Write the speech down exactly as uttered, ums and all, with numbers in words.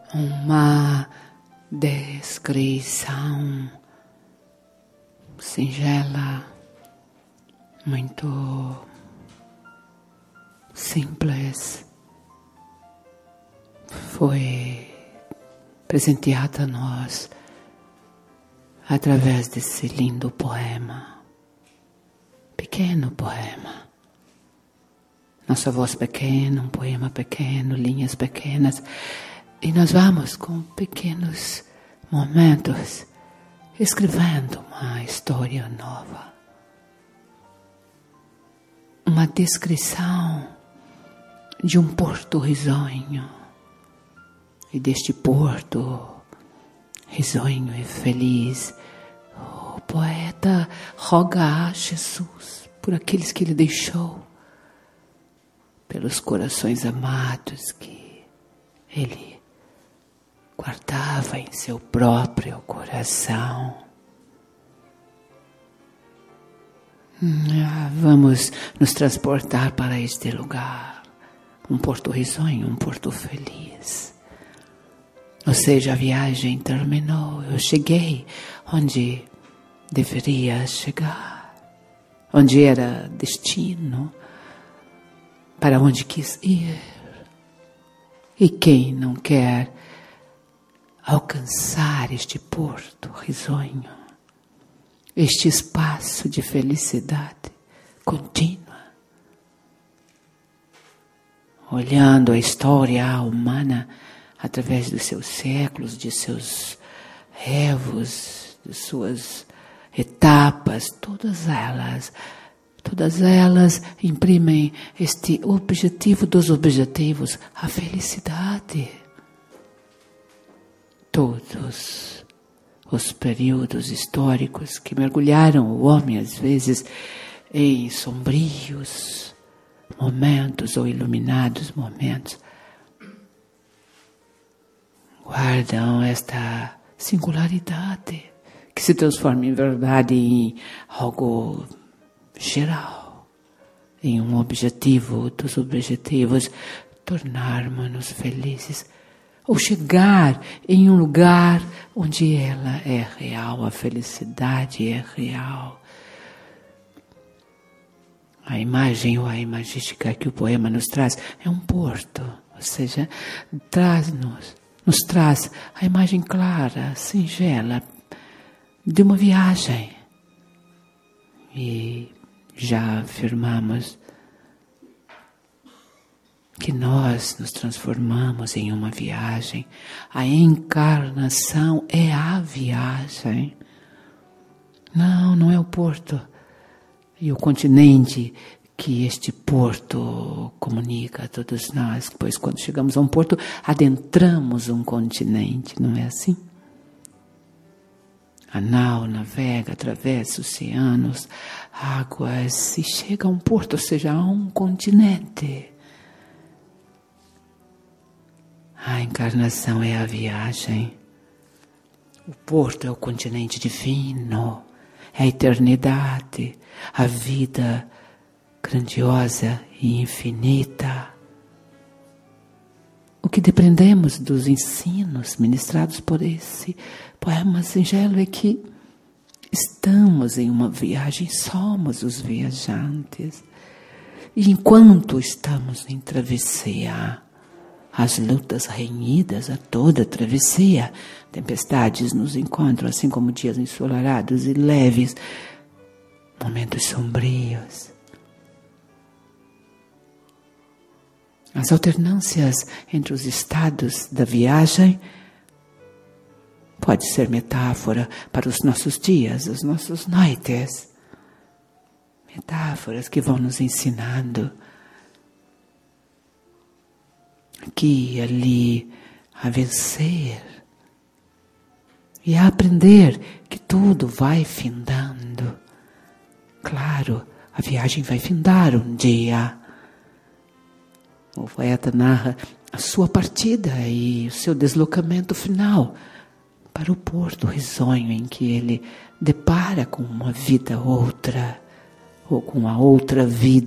uma descrição singela, muito simples, foi presenteada a nós através desse lindo poema, pequeno poema. Nossa voz pequena, um poema pequeno, linhas pequenas, e nós vamos com pequenos momentos escrevendo uma história nova. Uma descrição de um porto risonho, e deste porto risonho e feliz, o poeta roga a Jesus por aqueles que ele deixou, pelos corações amados que ele guardava em seu próprio coração. Vamos nos transportar para este lugar, um porto risonho, um porto feliz. Ou seja, a viagem terminou, eu cheguei onde deveria chegar, onde era destino, para onde quis ir. E quem não quer alcançar este porto risonho, este espaço de felicidade contínua, olhando a história humana através dos seus séculos, de seus erros, de suas etapas, todas elas, todas elas imprimem este objetivo dos objetivos, a felicidade. Todos os períodos históricos que mergulharam o homem, às vezes, em sombrios momentos ou iluminados momentos, guardam esta singularidade que se transforma em verdade, em algo geral, em um objetivo dos objetivos, tornarmos-nos felizes, ou chegar em um lugar onde ela é real, a felicidade é real. A imagem ou a imagística que o poema nos traz é um porto, ou seja, traz-nos Nos traz a imagem clara, singela, de uma viagem. E já afirmamos que nós nos transformamos em uma viagem. A encarnação é a viagem. Não, não é o porto e o continente que este porto comunica a todos nós, pois quando chegamos a um porto, adentramos um continente, não é assim? A nau navega, atravessa oceanos, águas, e chega a um porto, ou seja, a um continente. A encarnação é a viagem. O porto é o continente divino, é a eternidade, a vida grandiosa e infinita. O que depreendemos dos ensinos ministrados por esse poema singelo é que estamos em uma viagem, somos os viajantes. E enquanto estamos em travessia, as lutas renhidas a toda travessia, tempestades nos encontram, assim como dias ensolarados e leves, momentos sombrios. As alternâncias entre os estados da viagem pode ser metáfora para os nossos dias, as nossas noites. Metáforas que vão nos ensinando aqui e ali a vencer e a aprender que tudo vai findando. Claro, a viagem vai findar um dia. O poeta narra a sua partida e o seu deslocamento final para o porto risonho em que ele depara com uma vida outra, ou com a outra vida.